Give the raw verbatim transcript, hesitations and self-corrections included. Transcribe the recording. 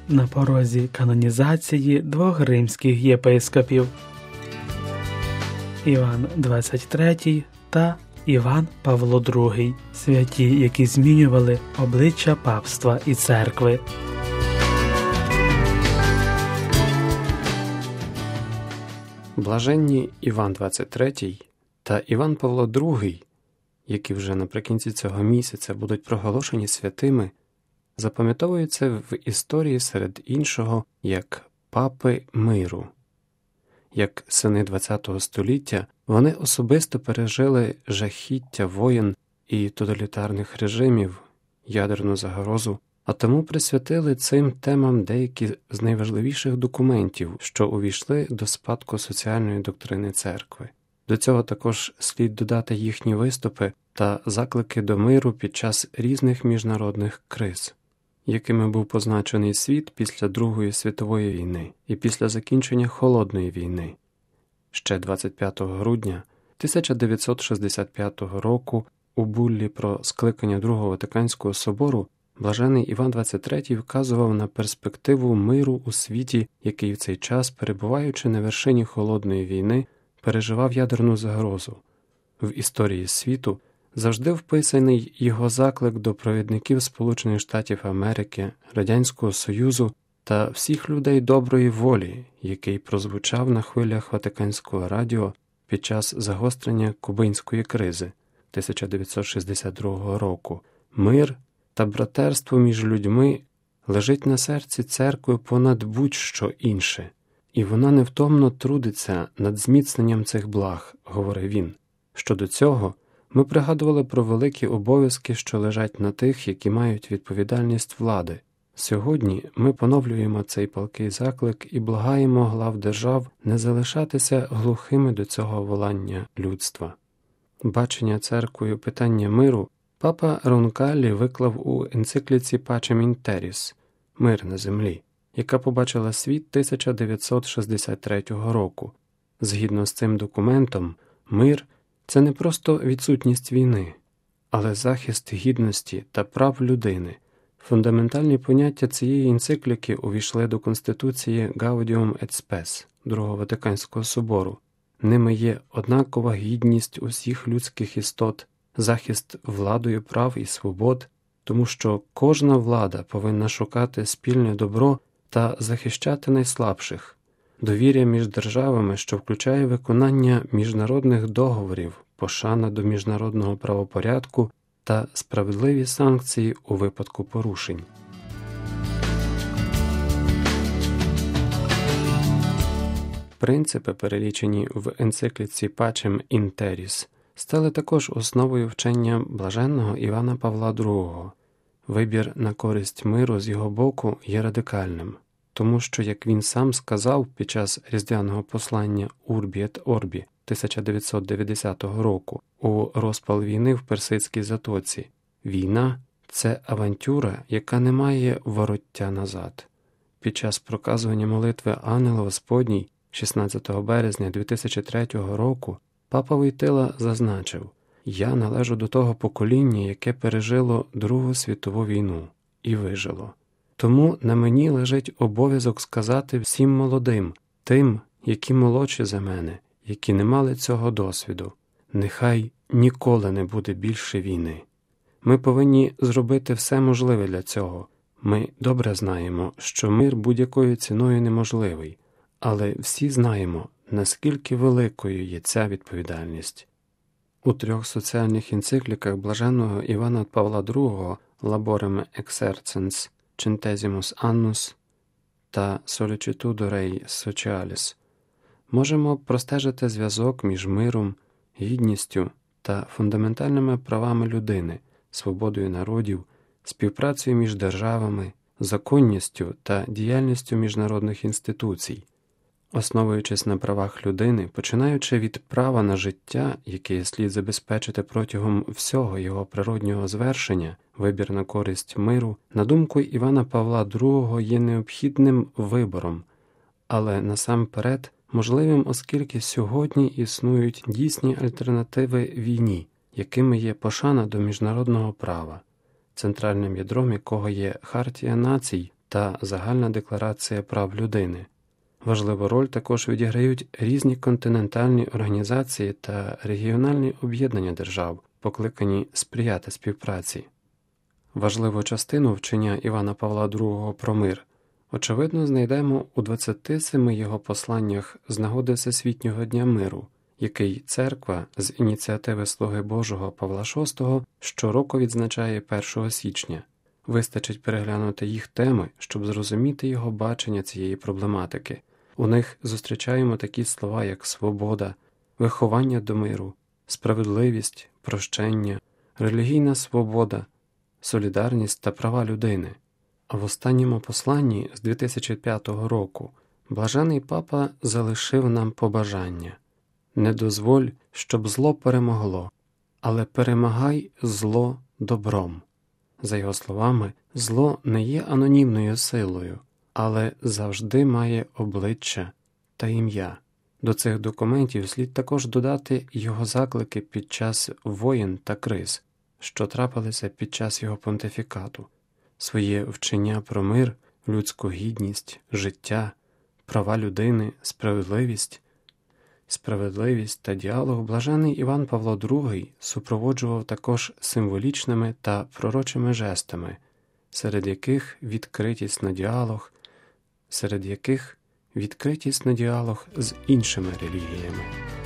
на порозі канонізації двох римських єпископів – Іван двадцять третій та Іван Павло другий, святі, які змінювали обличчя папства і церкви. Блаженні Іван двадцять третій та Іван Павло другий, які вже наприкінці цього місяця будуть проголошені святими, запам'ятовуються в історії серед іншого як папи миру. Як сини ХХ століття, вони особисто пережили жахіття воєн і тоталітарних режимів, ядерну загрозу, а тому присвятили цим темам деякі з найважливіших документів, що увійшли до спадку соціальної доктрини церкви. До цього також слід додати їхні виступи та заклики до миру під час різних міжнародних криз, якими був позначений світ після Другої світової війни і після закінчення Холодної війни. Ще двадцять п'ятого грудня тисяча дев'ятсот шістдесят п'ятого року у буллі про скликання Другого Ватиканського собору блажений Іван двадцять третій вказував на перспективу миру у світі, який в цей час, перебуваючи на вершині Холодної війни, переживав ядерну загрозу. В історії світу завжди вписаний його заклик до провідників Сполучених Штатів Америки, Радянського Союзу та всіх людей доброї волі, який прозвучав на хвилях Ватиканського радіо під час загострення кубинської кризи тисяча дев'ятсот шістдесят другого року. Мир та братерство між людьми лежить на серці церкви понад будь-що інше, і вона невтомно трудиться над зміцненням цих благ, говорив він. Щодо цього, ми пригадували про великі обов'язки, що лежать на тих, які мають відповідальність влади. Сьогодні ми поновлюємо цей палкий заклик і благаємо глав держав не залишатися глухими до цього волання людства. Бачення церквою питання миру папа Ронкаллі виклав у енцикліці Pacem in Terris «Мир на землі», яка побачила світ тисяча дев'ятсот шістдесят третього року. Згідно з цим документом, мир – це не просто відсутність війни, але захист гідності та прав людини. Фундаментальні поняття цієї енцикліки увійшли до Конституції Gaudium et Spes Другого Ватиканського собору. Ними є однакова гідність усіх людських істот, захист владою прав і свобод, тому що кожна влада повинна шукати спільне добро та захищати найслабших. Довір'я між державами, що включає виконання міжнародних договорів, пошана до міжнародного правопорядку та справедливі санкції у випадку порушень. Принципи, перелічені в енцикліці Pacem in Terris, стали також основою вчення блаженного Івана Павла другого. Вибір на користь миру з його боку є радикальним, тому що, як він сам сказав під час різдвяного послання Urbi et Orbi тисяча дев'ятсот дев'ятдесятого року у розпал війни в Персидській затоці, війна – це авантюра, яка не має вороття назад. Під час проказування молитви Ангел Господній шістнадцятого березня дві тисячі третього року папа Войтила зазначив: «Я належу до того покоління, яке пережило Другу світову війну і вижило. Тому на мені лежить обов'язок сказати всім молодим, тим, які молодші за мене, які не мали цього досвіду, нехай ніколи не буде більше війни. Ми повинні зробити все можливе для цього. Ми добре знаємо, що мир будь-якою ціною неможливий, але всі знаємо, наскільки великою є ця відповідальність». У трьох соціальних енцикліках блаженного Івана Павла другого Laborem Exercens, Centesimus Annus та Sollicitudo Rei Socialis можемо простежити зв'язок між миром, гідністю та фундаментальними правами людини, свободою народів, співпрацею між державами, законністю та діяльністю міжнародних інституцій. Основуючись на правах людини, починаючи від права на життя, яке слід забезпечити протягом всього його природнього звершення, вибір на користь миру, на думку Івана Павла другого, є необхідним вибором, але насамперед можливим, оскільки сьогодні існують дійсні альтернативи війні, якими є пошана до міжнародного права, центральним ядром якого є Хартія націй та Загальна декларація прав людини. Важливу роль також відіграють різні континентальні організації та регіональні об'єднання держав, покликані сприяти співпраці. Важливу частину вчення Івана Павла другого про мир, очевидно, знайдемо у двадцяти семи його посланнях з нагоди Всесвітнього дня миру, який Церква з ініціативи Слуги Божого Павла шостого щороку відзначає першого січня. Вистачить переглянути їх теми, щоб зрозуміти його бачення цієї проблематики. У них зустрічаємо такі слова, як свобода, виховання до миру, справедливість, прощення, релігійна свобода, солідарність та права людини. А в останньому посланні з дві тисячі п'ятого року Блажений Папа залишив нам побажання: «Не дозволь, щоб зло перемогло, але перемагай зло добром». За його словами, зло не є анонімною силою, але завжди має обличчя та ім'я. До цих документів слід також додати його заклики під час воєн та криз, що трапилися під час його понтифікату, своє вчення про мир, людську гідність, життя, права людини, справедливість. Справедливість та діалог блажений Іван Павло другий супроводжував також символічними та пророчими жестами, серед яких відкритість на діалог, серед яких відкритість на діалог з іншими релігіями.